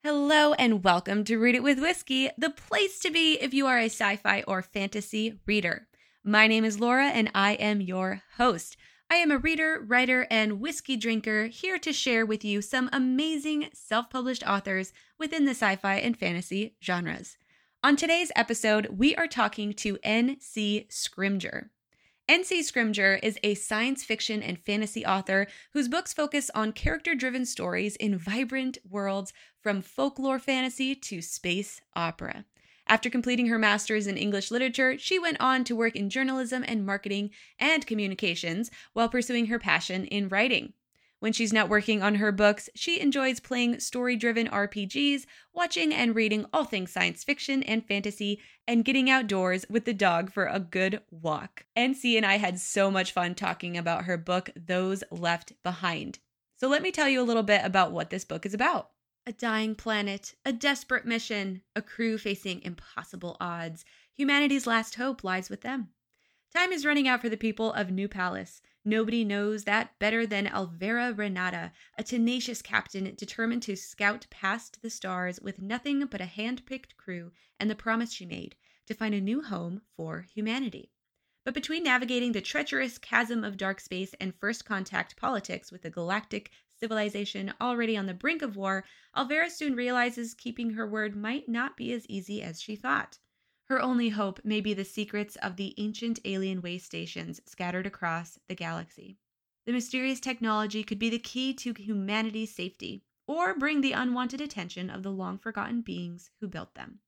Hello and welcome to Read It with Whiskey, the place to be if you are a sci-fi or fantasy reader. My name is Laura and I am your host. I am a reader, writer, and whiskey drinker here to share with you some amazing self-published authors within the sci-fi and fantasy genres. On today's episode, we are talking to N.C. Scrimgeour. N.C. Scrimgeour is a science fiction and fantasy author whose books focus on character-driven stories in vibrant worlds from folklore fantasy to space opera. After completing her master's in English literature, she went on to work in journalism and marketing and communications while pursuing her passion in writing. When she's not working on her books, she enjoys playing story-driven RPGs, watching and reading all things science fiction and fantasy, and getting outdoors with the dog for a good walk. NC and I had so much fun talking about her book, Those Left Behind. So let me tell you a little bit about what this book is about. A dying planet, a desperate mission, a crew facing impossible odds. Humanity's last hope lies with them. Time is running out for the people of New Palace. Nobody knows that better than Alvera Renata, a tenacious captain determined to scout past the stars with nothing but a hand-picked crew and the promise she made to find a new home for humanity. But between navigating the treacherous chasm of dark space and first contact politics with a galactic civilization already on the brink of war, Alvera soon realizes keeping her word might not be as easy as she thought. Her only hope may be the secrets of the ancient alien way stations scattered across the galaxy. The mysterious technology could be the key to humanity's safety, or bring the unwanted attention of the long-forgotten beings who built them.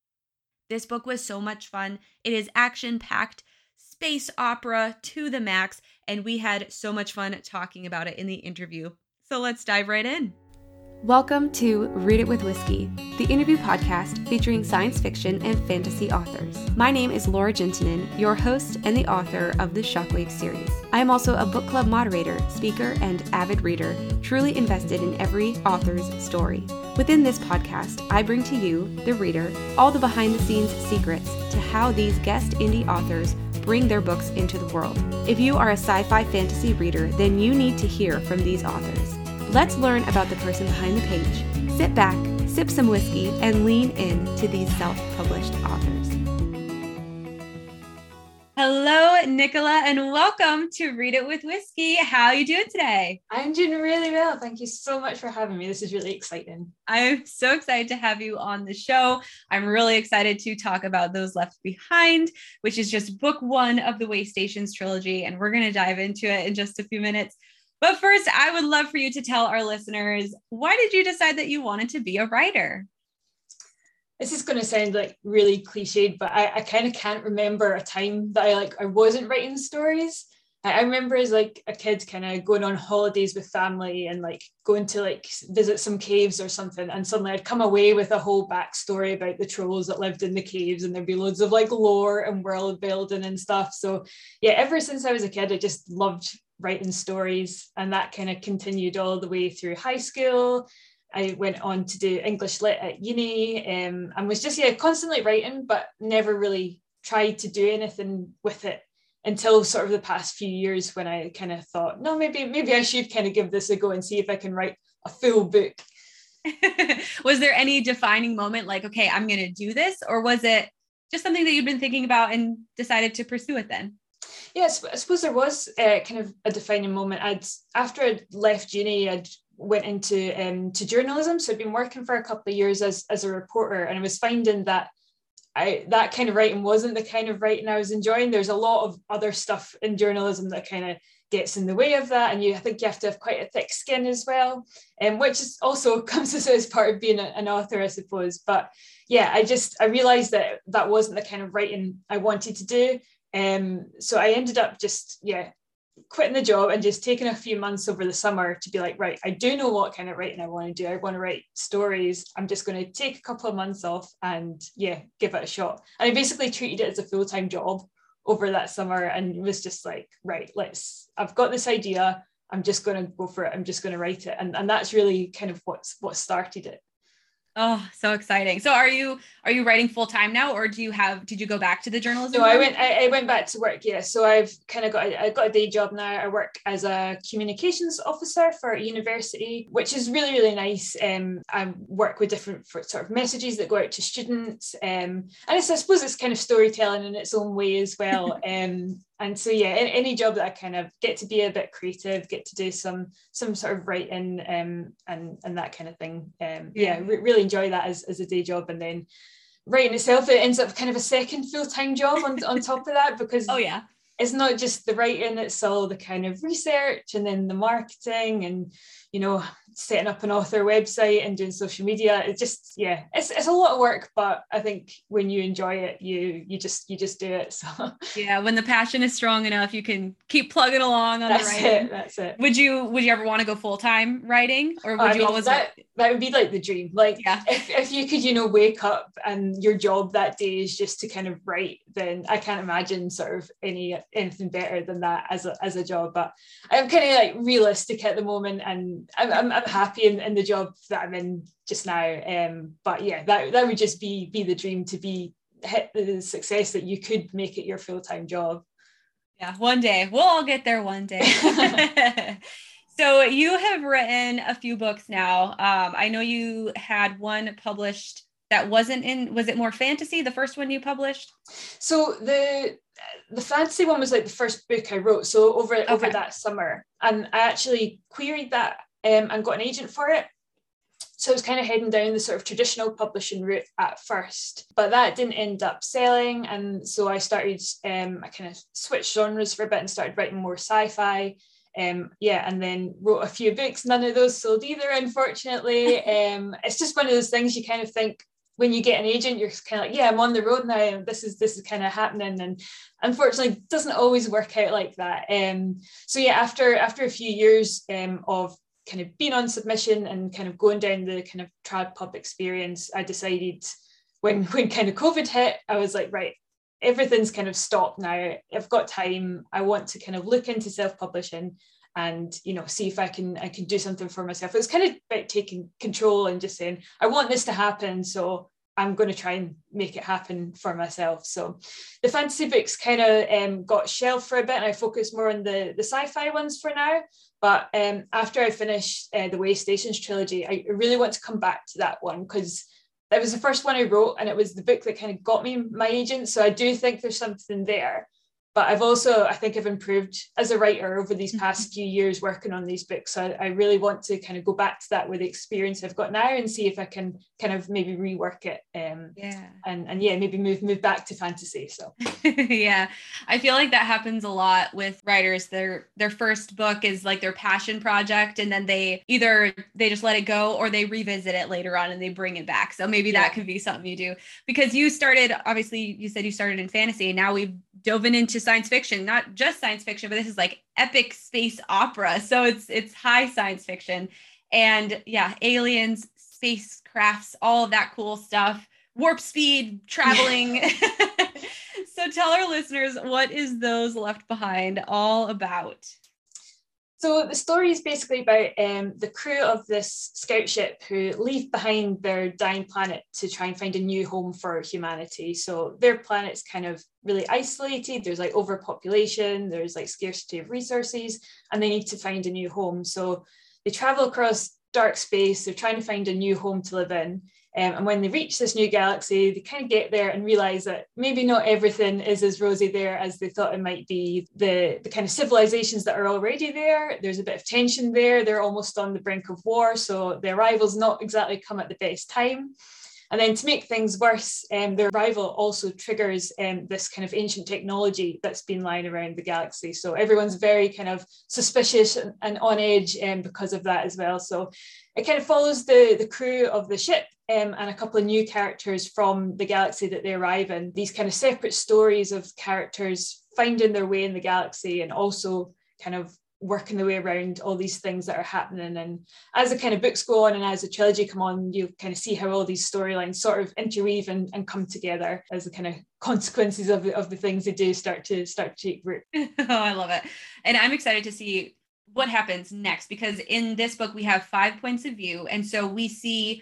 This book was so much fun. It is action-packed, space opera to the max, and we had so much fun talking about it in the interview. So let's dive right in. Welcome to Read It with Whiskey, the interview podcast featuring science fiction and fantasy authors. My name is Laura Gentinen, your host and the author of the Shockwave series. I am also a book club moderator, speaker, and avid reader, truly invested in every author's story. Within this podcast, I bring to you, the reader, all the behind-the-scenes secrets to how these guest indie authors bring their books into the world. If you are a sci-fi fantasy reader, then you need to hear from these authors. Let's learn about the person behind the page. Sit back, sip some whiskey, and lean in to these self-published authors. Hello, Nicola, and welcome to Read It with Whiskey. How are you doing today? I'm doing really well. Thank you so much for having me. This is really exciting. I'm so excited to have you on the show. I'm really excited to talk about Those Left Behind, which is just book one of the Way Stations trilogy, and we're going to dive into it in just a few minutes. But first, I would love for you to tell our listeners, why did you decide that you wanted to be a writer? This is going to sound like really cliched, but I kind of can't remember a time that I wasn't writing stories. I remember as like a kid kind of going on holidays with family and like going to like visit some caves or something, and suddenly I'd come away with a whole backstory about the trolls that lived in the caves, and there'd be loads of like lore and world building and stuff. So yeah, ever since I was a kid, I just loved writing stories, and that kind of continued all the way through high school. I went on to do English Lit at uni, and was just constantly writing, but never really tried to do anything with it until sort of the past few years, when I kind of thought, no, maybe I should kind of give this a go and see if I can write a full book. Was there any defining moment like, okay, I'm going to do this, or was it just something that you've been thinking about and decided to pursue it then? Yes, I suppose there was kind of a defining moment. After I'd left uni, I'd went into to journalism. So I'd been working for a couple of years as a reporter, and I was finding that that kind of writing wasn't the kind of writing I was enjoying. There's a lot of other stuff in journalism that kind of gets in the way of that, and I think you have to have quite a thick skin as well, which is also comes as part of being an author, I suppose. But yeah, I realized that wasn't the kind of writing I wanted to do. So I ended up just quitting the job and just taking a few months over the summer to be like, right, I do know what kind of writing I want to do. I want to write stories. I'm just going to take a couple of months off and give it a shot. And I basically treated it as a full-time job over that summer, and was just like, right, I've got this idea. I'm just going to go for it. I'm just going to write it. And that's really kind of what started it. Oh, so exciting. So are you writing full time now, or did you go back to the No, journalism I route? went. I went back to work. Yeah, so I've kind of got a day job now. I work as a communications officer for a university, which is really really nice. I work with different sort of messages that go out to students, and I suppose it's kind of storytelling in its own way as well. And so yeah, any job that I kind of get to be a bit creative, get to do some sort of writing, and that kind of thing. Really enjoy that as a day job, and then writing itself, it ends up kind of a second full-time job on top of that, Oh because yeah. it's not just the writing, it's all the kind of research and then the marketing and, you know, setting up an author website and doing social media. It just, yeah, it's a lot of work, but I think when you enjoy it, you just do it. So Yeah, when the passion is strong enough, you can keep plugging along on the that's it. writing. That's it. Would you ever want to go full-time writing, or Oh, would I you mean, always want? that would be like the dream. Like Yeah. if you could, you know, wake up and your job that day is just to kind of write, then I can't imagine sort of anything better than that as a job. But I'm kind of like realistic at the moment, and I'm happy in the job that I'm in just now. But yeah, that would just be the dream, to be hit the success that you could make it your full-time job. Yeah, one day. We'll all get there one day. So you have written a few books now. I know you had one published that wasn't in, was it more fantasy, the first one you published? So the fantasy one was like the first book I wrote. So over Okay. that summer, and I actually queried that, and got an agent for it. So I was kind of heading down the sort of traditional publishing route at first, but that didn't end up selling. And so I started, I kind of switched genres for a bit and started writing more sci-fi. And then wrote a few books. None of those sold either, unfortunately. It's just one of those things you kind of think, when you get an agent, you're kind of like, yeah, I'm on the road now, and this is kind of happening. And unfortunately, it doesn't always work out like that. So yeah, after a few years of kind of being on submission and kind of going down the kind of trad pub experience, I decided, when kind of COVID hit, I was like, right, everything's kind of stopped now. I've got time. I want to kind of look into self-publishing and, you know, see if I can do something for myself. It was kind of about taking control and just saying, I want this to happen, so I'm going to try and make it happen for myself. So the fantasy books kind of got shelved for a bit, and I focused more on the sci-fi ones for now. But after I finished the Way Stations trilogy, I really want to come back to that one, because that was the first one I wrote, and it was the book that kind of got me my agent. So I do think there's something there. But I think I've improved as a writer over these past few years working on these books. So I really want to kind of go back to that with the experience I've got now, and see if I can kind of maybe rework it. Yeah. And yeah, maybe move back to fantasy. So Yeah. I feel like that happens a lot with writers. Their first book is like their passion project, and then they just let it go, or they revisit it later on and they bring it back. So maybe yeah. that could be something you do, because you started, obviously you said you started in fantasy, and now we've dove into science fiction, not just science fiction, but this is like epic space opera. So it's high science fiction, and yeah, aliens, spacecrafts, all of that cool stuff, warp speed, traveling. So tell our listeners, what is Those Left Behind all about? So the story is basically about the crew of this scout ship who leave behind their dying planet to try and find a new home for humanity. So their planet's kind of really isolated. There's like overpopulation, there's like scarcity of resources, and they need to find a new home. So they travel across dark space. They're trying to find a new home to live in. And when they reach this new galaxy, they kind of get there and realize that maybe not everything is as rosy there as they thought it might be. The kind of civilizations that are already there, there's a bit of tension there. They're almost on the brink of war. So the arrival's not exactly come at the best time. And then to make things worse, their arrival also triggers this kind of ancient technology that's been lying around the galaxy. So everyone's very kind of suspicious and on edge because of that as well. So it kind of follows the crew of the ship and a couple of new characters from the galaxy that they arrive in. These kind of separate stories of characters finding their way in the galaxy, and also kind of working their way around all these things that are happening. And as the kind of books go on and as the trilogy come on, you kind of see how all these storylines sort of interweave and come together as the kind of consequences of the things they do start to take root. Oh, I love it. And I'm excited to see what happens next, because in this book we have 5 points of view. And so we see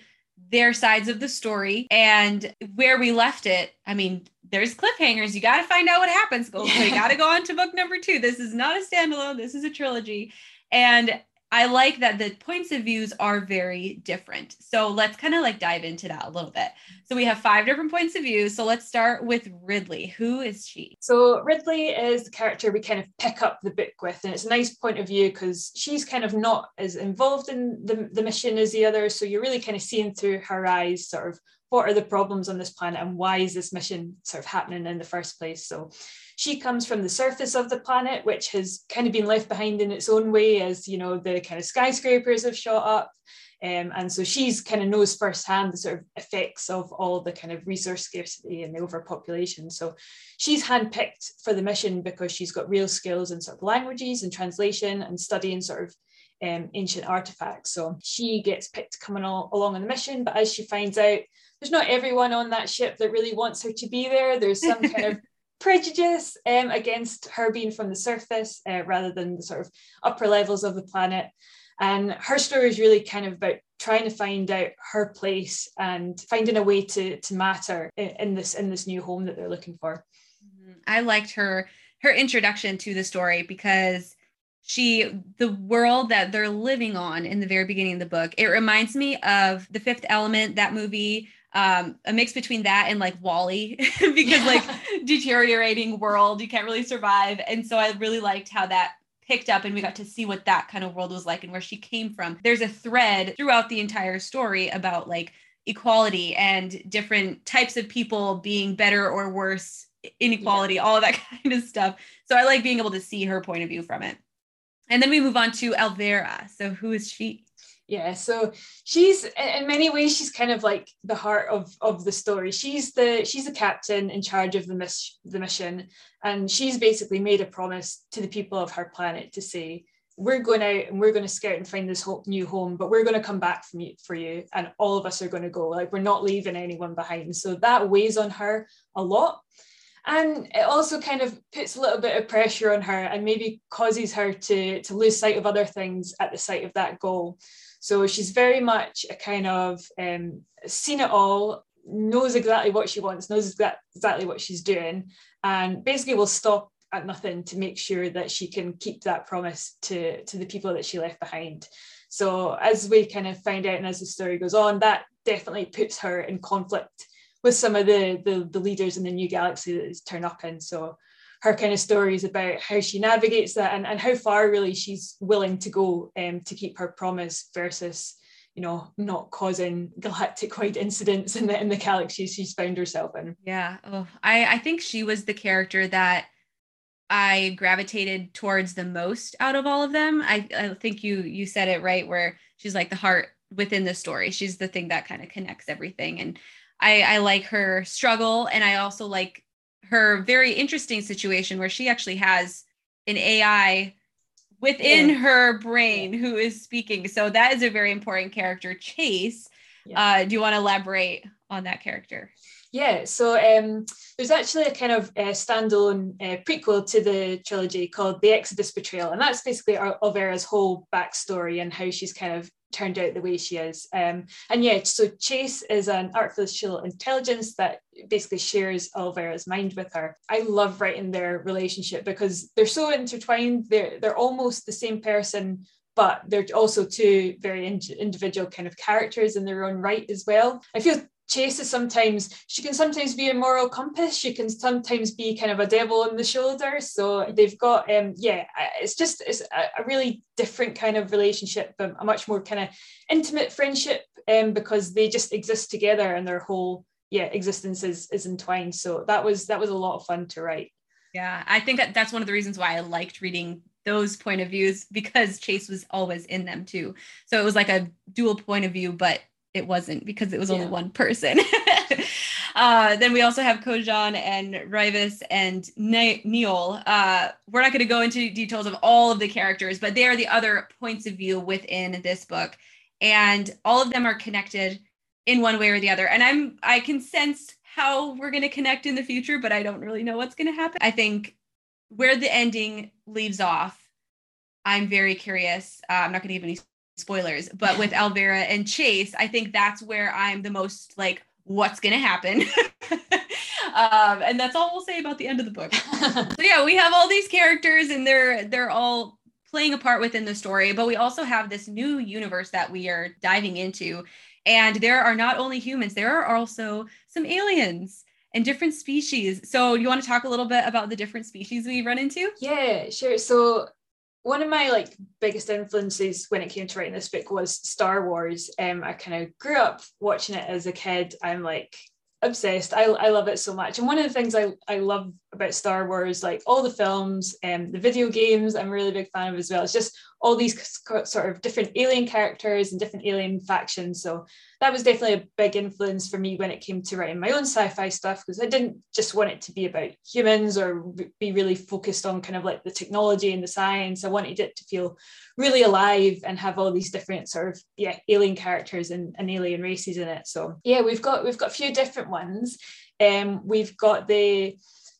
their sides of the story and where we left it. I mean, there's cliffhangers. You got to find out what happens. So you got to go on to book number 2. This is not a standalone. This is a trilogy. And I like that the points of views are very different. So let's kind of like dive into that a little bit. So we have 5 different points of view. So let's start with Ridley. Who is she? So Ridley is the character we kind of pick up the book with, and it's a nice point of view because she's kind of not as involved in the mission as the others. So you're really kind of seeing through her eyes sort of what are the problems on this planet and why is this mission sort of happening in the first place. So she comes from the surface of the planet, which has kind of been left behind in its own way as, you know, the kind of skyscrapers have shot up. And so she's kind of knows firsthand the sort of effects of all the kind of resource scarcity and the overpopulation. So she's handpicked for the mission because she's got real skills in sort of languages and translation and studying sort of ancient artifacts. So she gets picked coming along on the mission, but as she finds out, there's not everyone on that ship that really wants her to be there. There's some kind of prejudice against her being from the surface rather than the sort of upper levels of the planet. And her story is really kind of about trying to find out her place and finding a way to matter in this new home that they're looking for. I liked her introduction to the story because the world that they're living on in the very beginning of the book, it reminds me of The Fifth Element, that movie, a mix between that and like WALL-E because like deteriorating world, you can't really survive. And so I really liked how that picked up and we got to see what that kind of world was like and where she came from. There's a thread throughout the entire story about like equality and different types of people being better or worse, inequality, all of that kind of stuff. So I like being able to see her point of view from it. And then we move on to Elvira. So who is she? Yeah, so she's in many ways she's kind of like the heart of the story. She's the captain in charge of the mission, and she's basically made a promise to the people of her planet to say, we're going out and we're going to scout and find this new home, but we're going to come back for you, and all of us are going to go. Like, we're not leaving anyone behind. So that weighs on her a lot. And it also kind of puts a little bit of pressure on her and maybe causes her to lose sight of other things at the sight of that goal. So she's very much a kind of seen it all, knows exactly what she wants, knows exactly what she's doing, and basically will stop at nothing to make sure that she can keep that promise to the people that she left behind. So as we kind of find out and as the story goes on, that definitely puts her in conflict with some of the leaders in the new galaxy that is turn up in. So her kind of story is about how she navigates that and how far really she's willing to go to keep her promise versus, you know, not causing galactic-wide incidents in the galaxies she's found herself in. Yeah. Oh, I think she was the character that I gravitated towards the most out of all of them. I think you said it right, where she's like the heart within the story. She's the thing that kind of connects everything. And I like her struggle. And I also like her very interesting situation where she actually has an AI within her brain who is speaking. So that is a very important character, Chase. Do you want to elaborate on that character? Yeah, so there's actually a kind of standalone prequel to the trilogy called The Exodus Betrayal, and that's basically Elvira's whole backstory and how she's kind of turned out the way she is. And yeah, so Chase is an artificial intelligence that basically shares Elvira's mind with her. I love writing their relationship because they're so intertwined. They're almost the same person, but they're also two very individual kind of characters in their own right as well. I feel Chase is she can sometimes be a moral compass. She can sometimes be kind of a devil on the shoulder. So they've got, it's a really different kind of relationship, a much more kind of intimate friendship because they just exist together and their whole, existence is entwined. So that was a lot of fun to write. Yeah, I think that's one of the reasons why I liked reading those point of views, because Chase was always in them too. So it was like a dual point of view, but it wasn't because it was only one person. Then we also have Kojan and Rivas and Neil. We're not going to go into details of all of the characters, but they are the other points of view within this book. And all of them are connected in one way or the other. And I can sense how we're going to connect in the future, but I don't really know what's going to happen. I think where the ending leaves off, I'm very curious. I'm not going to give any spoilers, but with Elvira and Chase, I think that's where I'm the most like, what's going to happen? And that's all we'll say about the end of the book. So yeah, we have all these characters and they're all playing a part within the story, but we also have this new universe that we are diving into. And there are not only humans, there are also some aliens and different species. So you want to talk a little bit about the different species we run into? Yeah, sure. So one of my like biggest influences when it came to writing this book was Star Wars. I kind of grew up watching it as a kid. I'm like obsessed. I love it so much. And one of the things I love about Star Wars, like all the films and the video games, I'm a really big fan of as well. It's just all these sort of different alien characters and different alien factions. So that was definitely a big influence for me when it came to writing my own sci-fi stuff, because I didn't just want it to be about humans or be really focused on kind of like the technology and the science. I wanted it to feel really alive and have all these different sort of alien characters and alien races in it. So yeah, we've got a few different ones. We've got the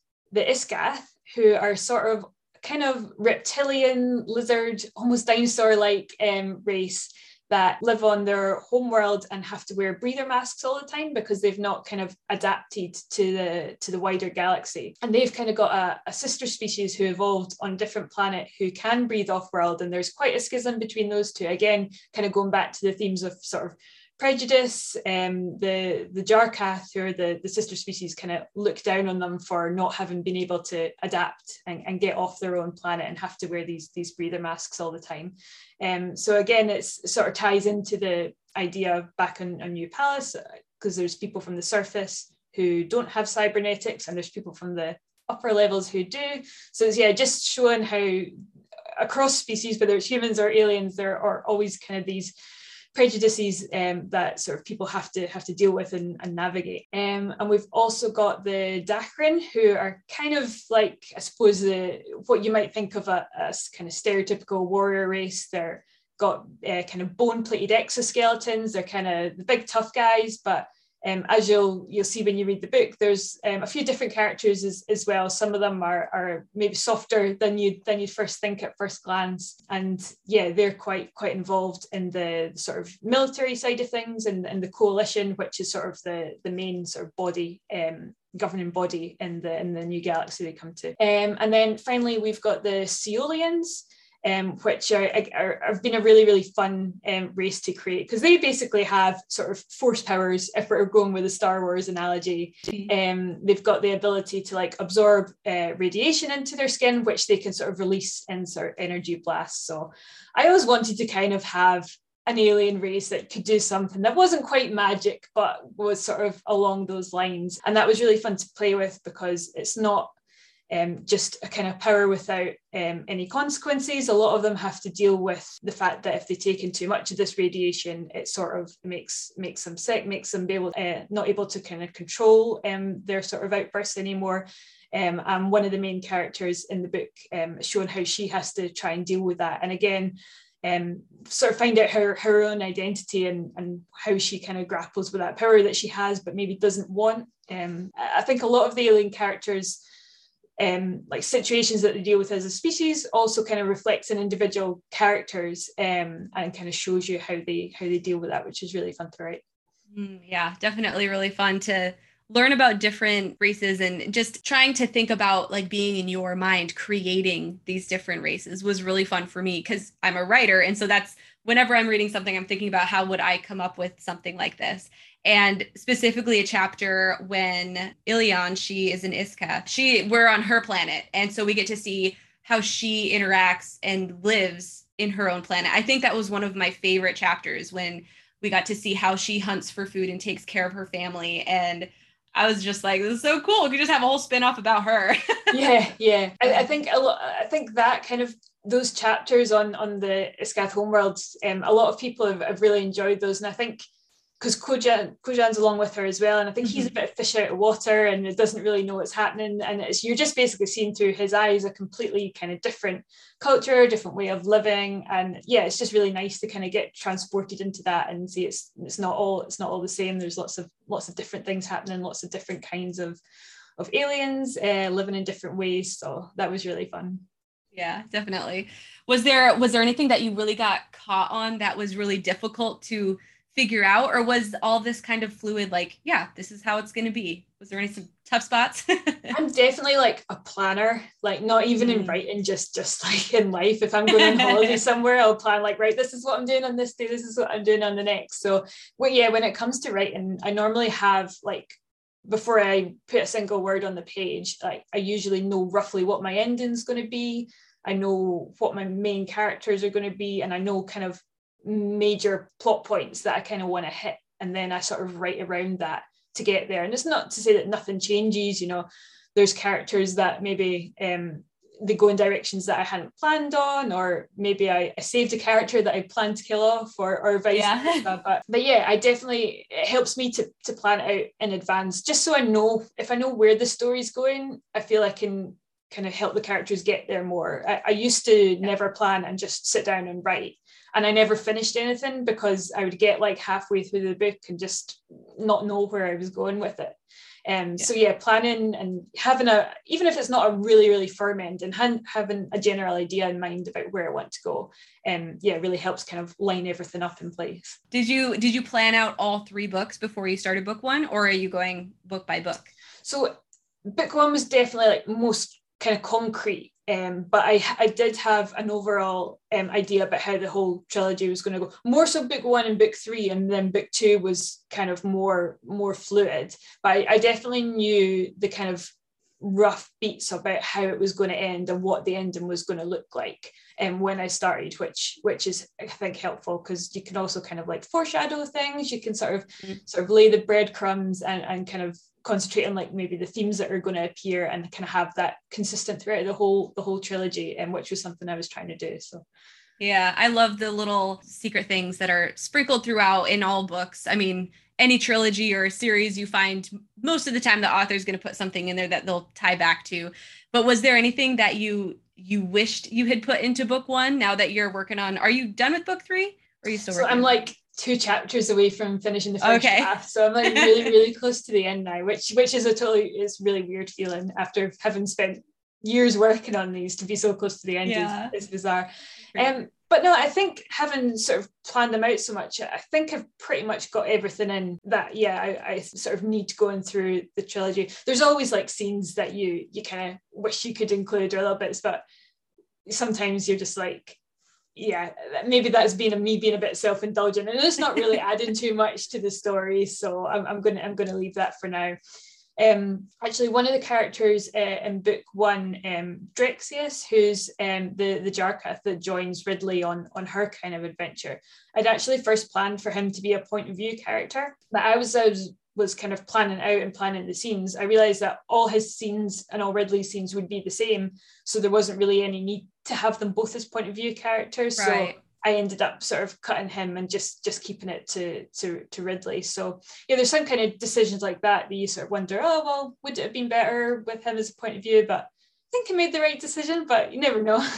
Iskath, who are sort of kind of reptilian, lizard, almost dinosaur-like race that live on their home world and have to wear breather masks all the time because they've not kind of adapted to the wider galaxy. And they've kind of got a sister species who evolved on a different planet who can breathe off world. And there's quite a schism between those two. Again, kind of going back to the themes of sort of prejudice. The Jarkath, who are the sister species, kind of look down on them for not having been able to adapt and get off their own planet and have to wear these breather masks all the time. So again, it sort of ties into the idea of back on New Palace, because there's people from the surface who don't have cybernetics and there's people from the upper levels who do. So it's just showing how across species, whether it's humans or aliens, there are always kind of these prejudices that sort of people have to deal with and navigate. And we've also got the Dachrin, who are kind of like, I suppose, what you might think of as kind of stereotypical warrior race. They're got kind of bone-plated exoskeletons. They're kind of the big tough guys, but as you'll see when you read the book, there's a few different characters as well. Some of them are maybe softer than you'd first think at first glance, and they're quite involved in the sort of military side of things and the coalition, which is sort of the main sort of body, governing body in the new galaxy they come to. And then finally we've got the Seolians, which have been a really, really fun race to create, because they basically have sort of force powers, if we're going with the Star Wars analogy. They've got the ability to like absorb radiation into their skin, which they can sort of release in sort of energy blasts. So I always wanted to kind of have an alien race that could do something that wasn't quite magic, but was sort of along those lines. And that was really fun to play with, because it's not just a kind of power without any consequences. A lot of them have to deal with the fact that if they take in too much of this radiation, it sort of makes them sick, makes them not able to kind of control their sort of outbursts anymore. And one of the main characters in the book is showing how she has to try and deal with that. And again, sort of find out her own identity and how she kind of grapples with that power that she has, but maybe doesn't want. I think a lot of the alien characters, like situations that they deal with as a species, also kind of reflects in individual characters, and kind of shows you how they deal with that, which is really fun to write. Yeah, definitely really fun to learn about different races, and just trying to think about like being in your mind creating these different races was really fun for me, because I'm a writer, and so that's whenever I'm reading something, I'm thinking about how would I come up with something like this. And specifically a chapter when Ilion, she is an Iska, we're on her planet. And so we get to see how she interacts and lives in her own planet. I think that was one of my favorite chapters, when we got to see how she hunts for food and takes care of her family. And I was just like, this is so cool. We could just have a whole spin-off about her. Yeah. I think that kind of those chapters on the Iskath homeworlds, a lot of people have really enjoyed those. And I think because Kojan's along with her as well, and I think he's a bit of fish out of water and doesn't really know what's happening, and you're just basically seeing through his eyes a completely kind of different culture, different way of living, and it's just really nice to kind of get transported into that and see it's not all the same. There's lots of different things happening, lots of different kinds of aliens living in different ways. So that was really fun. Yeah, definitely. Was there anything that you really got caught on that was really difficult to figure out, or was all this kind of fluid, like, yeah, this is how it's going to be? Was there any some tough spots? I'm definitely like a planner, like not even in Mm. writing, just like in life. If I'm going on holiday somewhere, I'll plan like, right, this is what I'm doing on this day, this is what I'm doing on the next. So well, yeah, when it comes to writing, I normally have like before I put a single word on the page, like I usually know roughly what my ending's going to be. I know what my main characters are going to be, and I know kind of major plot points that I kind of want to hit. And then I sort of write around that to get there. And it's not to say that nothing changes, you know, there's characters that maybe they go in directions that I hadn't planned on, or maybe I saved a character that I planned to kill off, or vice Yeah. versa. But yeah, I definitely, it helps me to plan it out in advance, just so I know, if I know where the story's going, I feel I can kind of help the characters get there more. I used to never plan and just sit down and write. And I never finished anything because I would get like halfway through the book and just not know where I was going with it. So yeah, planning and having even if it's not a really, really firm end, and having a general idea in mind about where I want to go, yeah, really helps kind of line everything up in place. Did you plan out all three books before you started book one, or are you going book by book? So book one was definitely like most kind of concrete. But I did have an overall idea about how the whole trilogy was going to go. More so book one and book three, and then book two was kind of more fluid. But I definitely knew the kind of rough beats about how it was going to end and what the ending was going to look like. And when I started, which is I think helpful, because you can also kind of like foreshadow things. You can sort of lay the breadcrumbs and kind of concentrate on like maybe the themes that are going to appear, and kind of have that consistent throughout the whole trilogy, and which was something I was trying to do. So Yeah, I love the little secret things that are sprinkled throughout in all books. I mean, any trilogy or series, you find most of the time the author is going to put something in there that they'll tie back to. But was there anything that you wished you had put into book one now that you're working on? Are you done with book three? Or are you still so working I'm on book one? like 2 chapters away from finishing the first Okay. draft, so I'm like really, really close to the end now, which is it's really weird feeling after having spent years working on these. To be so close to the end Yeah. is bizarre. But no, I think having sort of planned them out so much, I think I've pretty much got everything in that. Yeah, I sort of need going through the trilogy. There's always like scenes that you kind of wish you could include, or little bits, but sometimes you're just like, yeah, maybe that's been me being a bit self-indulgent, and it's not really adding too much to the story. So I'm gonna leave that for now. Actually, one of the characters in book one, Drexius, who's the Jarkath that joins Ridley on her kind of adventure, I'd actually first planned for him to be a point of view character, but I was kind of planning out and planning the scenes. I realized that all his scenes and all Ridley's scenes would be the same, so there wasn't really any need to have them both as point of view characters. Right. So I ended up sort of cutting him and just keeping it to Ridley. So yeah, there's some kind of decisions like that you sort of wonder, oh well, would it have been better with him as a point of view? But I think I made the right decision, but you never know.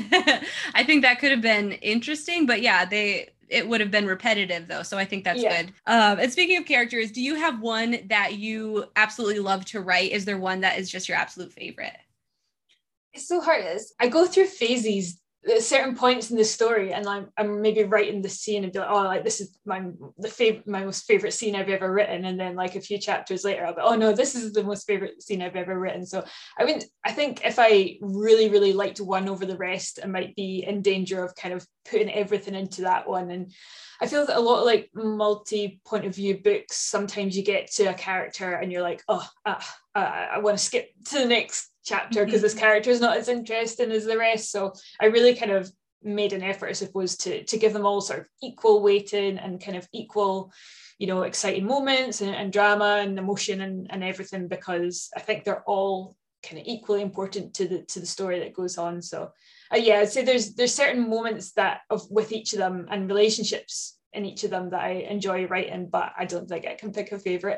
I think that could have been interesting, but yeah, it would have been repetitive though, so I think that's Yeah. good. And speaking of characters, do you have one that you absolutely love to write? Is there one that is just your absolute favorite? It's so hard. I go through phases at certain points in the story, and I'm maybe writing the scene and be like, oh, like this is my most favorite scene I've ever written, and then like a few chapters later I'll be, oh no, this is the most favorite scene I've ever written. So I think if I really, really liked one over the rest, I might be in danger of kind of putting everything into that one. And I feel that a lot of like multi point of view books, sometimes you get to a character and you're like, oh, I want to skip to the next chapter because this character is not as interesting as the rest. So I really kind of made an effort, I suppose, to give them all sort of equal weighting and kind of equal, exciting moments and drama and emotion and everything, because I think they're all kind of equally important to the story that goes on. So yeah, I'd say there's certain moments with each of them and relationships in each of them that I enjoy writing, but I don't think I can pick a favorite.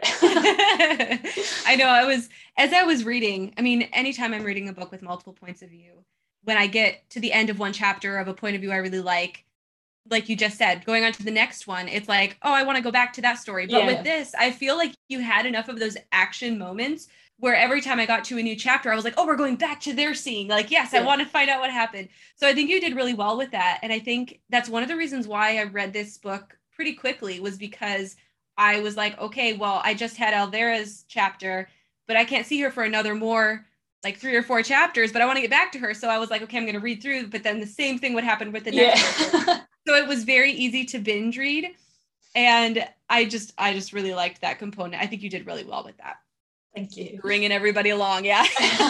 I know as I was reading, I mean, anytime I'm reading a book with multiple points of view, when I get to the end of one chapter of a point of view I really like you just said, going on to the next one, it's like, oh, I want to go back to that story. But with this, I feel like you had enough of those action moments where every time I got to a new chapter, I was like, oh, we're going back to their scene. Like, yes, Yeah. I want to find out what happened. So I think you did really well with that. And I think that's one of the reasons why I read this book pretty quickly, was because I was like, okay, well, I just had Alvera's chapter, but I can't see her for another more like 3 or 4 chapters, but I want to get back to her. So I was like, okay, I'm going to read through, but then the same thing would happen with the next one. So it was very easy to binge read. And I just really liked that component. I think you did really well with that. Thank you. Bringing everybody along. Yeah.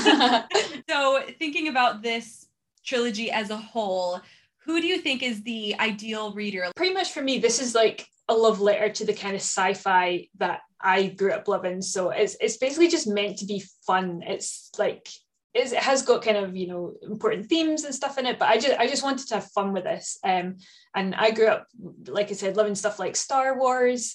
So thinking about this trilogy as a whole, who do you think is the ideal reader? Pretty much for me, this is like a love letter to the kind of sci-fi that I grew up loving. So it's basically just meant to be fun. It's like, it has got kind of, you know, important themes and stuff in it, but I just wanted to have fun with this. And I grew up, like I said, loving stuff like Star Wars,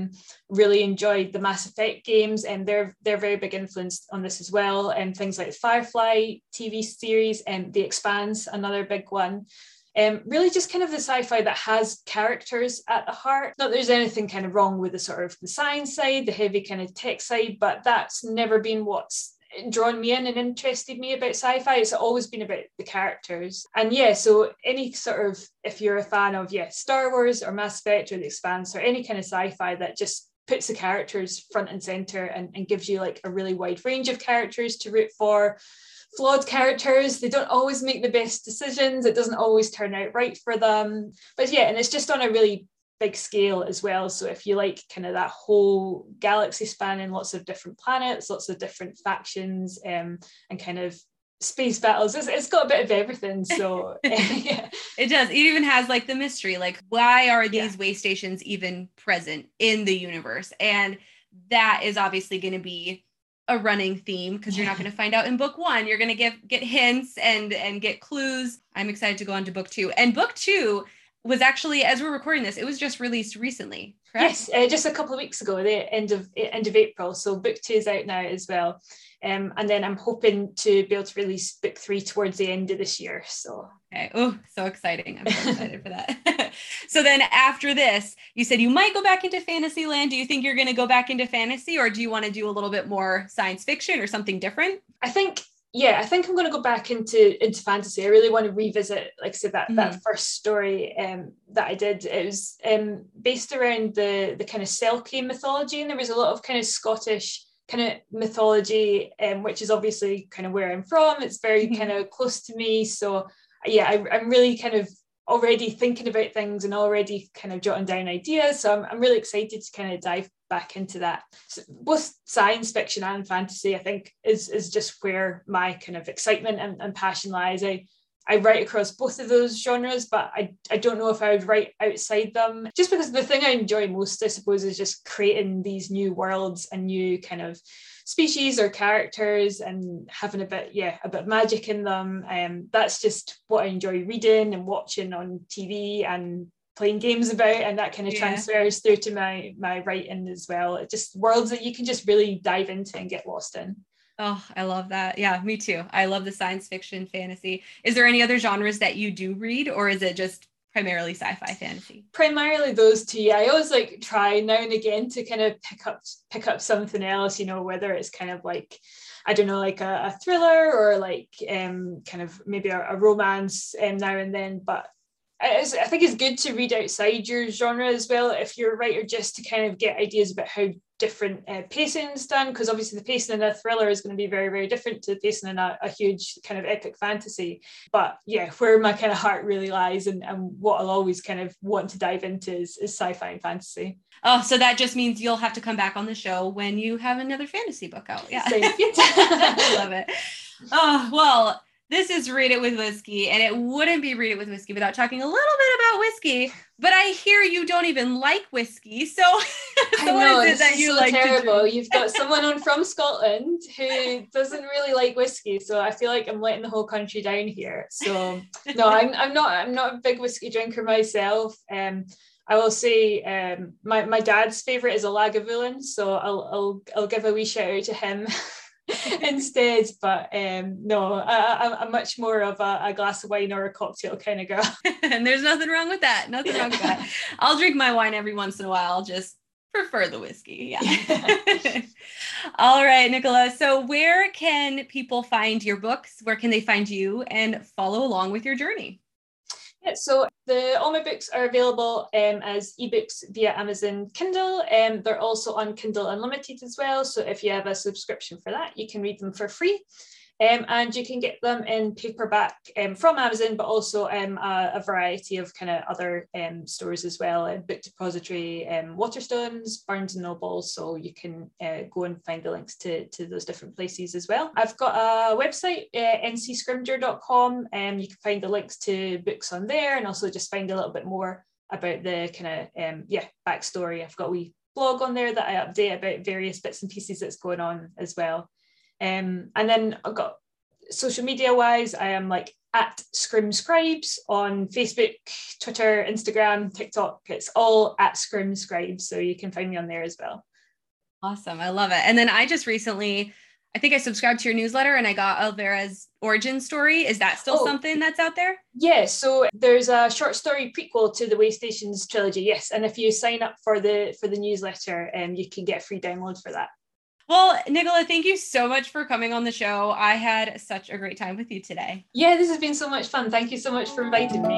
really enjoyed the Mass Effect games, and they're very big influence on this as well. And things like the Firefly TV series and The Expanse, another big one. Really just kind of the sci-fi that has characters at the heart. Not that there's anything kind of wrong with the sort of the science side, the heavy kind of tech side, but that's never been what's drawn me in and interested me about sci-fi. It's always been about the characters. And yeah, so any sort of, if you're a fan of Star Wars or Mass Effect or The Expanse or any kind of sci-fi that just puts the characters front and center and gives you like a really wide range of characters to root for, flawed characters, they don't always make the best decisions, it doesn't always turn out right for them, but yeah, and it's just on a really big scale as well. So if you like kind of that whole galaxy spanning, lots of different planets, lots of different factions, and kind of space battles, it's got a bit of everything. So yeah. It does. It even has like the mystery, like why are these way stations even present in the universe? And that is obviously going to be a running theme, because you're not going to find out in book 1. You're going to get hints and get clues. I'm excited to go on to book 2. And book 2 was actually, as we're recording this, it was just released recently, correct? Yes, just a couple of weeks ago, the end of April. So book 2 is out now as well. And then I'm hoping to be able to release book 3 towards the end of this year. So okay. Oh, so exciting. I'm so excited for that. So then after this, you said you might go back into Fantasyland. Do you think you're going to go back into fantasy, or do you want to do a little bit more science fiction or something different? I think I'm going to go back into fantasy. I really want to revisit, like I said, that first story that I did. It was based around the kind of Selkie mythology, and there was a lot of kind of Scottish kind of mythology, which is obviously kind of where I'm from. It's very kind of close to me. So yeah, I'm really kind of already thinking about things and already kind of jotting down ideas. So I'm really excited to kind of dive back into that. So both science fiction and fantasy, I think, is just where my kind of excitement and passion lies. I write across both of those genres, but I don't know if I would write outside them, just because the thing I enjoy most, I suppose, is just creating these new worlds and new kind of species or characters and having a bit of magic in them. That's just what I enjoy reading and watching on TV and playing games about, and that kind of transfers through to my writing as well. It's just worlds that you can just really dive into and get lost in. Oh, I love that. Yeah, me too. I love the science fiction, fantasy. Is there any other genres that you do read, or is it just primarily sci-fi fantasy? Primarily those two. Yeah, I always like try now and again to kind of pick up something else, you know, whether it's kind of like, I don't know, like a thriller or like kind of maybe a romance now and then. But I think it's good to read outside your genre as well, if you're a writer, just to kind of get ideas about how different pacing's done, because obviously the pacing in a thriller is going to be very, very different to the pacing in a huge kind of epic fantasy. But yeah, where my kind of heart really lies and what I'll always kind of want to dive into is sci-fi and fantasy. Oh, so that just means you'll have to come back on the show when you have another fantasy book out. Yeah. I love it. Oh, well, this is Read It with Whiskey, and it wouldn't be Read It with Whiskey without talking a little bit about whiskey. But I hear you don't even like whiskey, so, what is it that you like terrible. To do? You've got someone on from Scotland who doesn't really like whiskey, so I feel like I'm letting the whole country down here. So no, I'm not a big whiskey drinker myself. I will say my dad's favourite is a Lagavulin, so I'll give a wee shout out to him. Instead, but no, I'm much more of a glass of wine or a cocktail kind of girl. And there's nothing wrong with that. I'll drink my wine every once in a while, just Prefer the whiskey. Yeah. All right, Nicola. So where can people find your books? Where can they find you and follow along with your journey? Yeah, so all my books are available as ebooks via Amazon Kindle. They're also on Kindle Unlimited as well. So if you have a subscription for that, you can read them for free. And you can get them in paperback from Amazon, but also a variety of kind of other stores as well, Book Depository, Waterstones, Barnes & Noble, so you can go and find the links to those different places as well. I've got a website, ncscrimgeour.com, and you can find the links to books on there, and also just find a little bit more about the kind of, backstory. I've got a wee blog on there that I update about various bits and pieces that's going on as well. And then I've got social media wise, I am like at Scrimscribes on Facebook, Twitter, Instagram, TikTok. It's all at Scrimscribes. So you can find me on there as well. Awesome. I love it. And then I just recently, I think I subscribed to your newsletter and I got Elvira's origin story. Is that still something that's out there? Yeah, so there's a short story prequel to the Waystations trilogy. Yes. And if you sign up for the newsletter, you can get a free download for that. Well, Nicola, thank you so much for coming on the show. I had such a great time with you today. Yeah, this has been so much fun. Thank you so much for inviting me.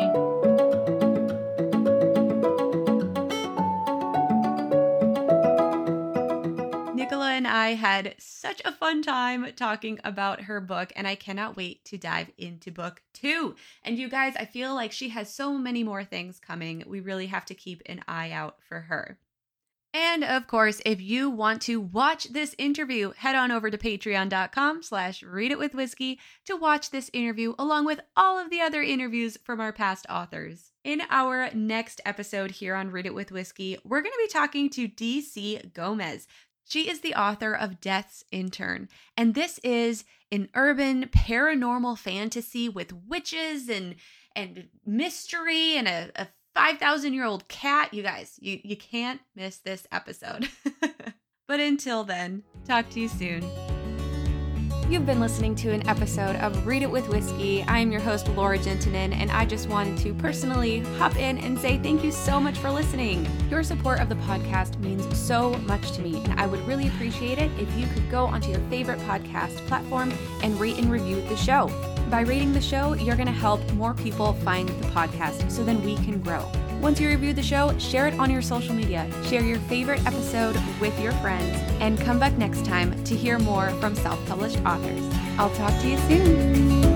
Nicola and I had such a fun time talking about her book, and I cannot wait to dive into book 2. And you guys, I feel like she has so many more things coming. We really have to keep an eye out for her. And of course, if you want to watch this interview, head on over to patreon.com/readitwithwhiskey to watch this interview along with all of the other interviews from our past authors. In our next episode here on Read It With Whiskey, we're going to be talking to D.C. Gomez. She is the author of Death's Intern, and this is an urban paranormal fantasy with witches and mystery and a 5,000-year-old cat. You guys, you can't miss this episode. But until then, talk to you soon. You've been listening to an episode of Read It With Whiskey. I am your host, Laura Gentinen, and I just wanted to personally hop in and say thank you so much for listening. Your support of the podcast means so much to me, and I would really appreciate it if you could go onto your favorite podcast platform and rate and review the show. By rating the show, you're going to help more people find the podcast so then we can grow. Once you review the show, share it on your social media, share your favorite episode with your friends, and come back next time to hear more from self-published authors. I'll talk to you soon.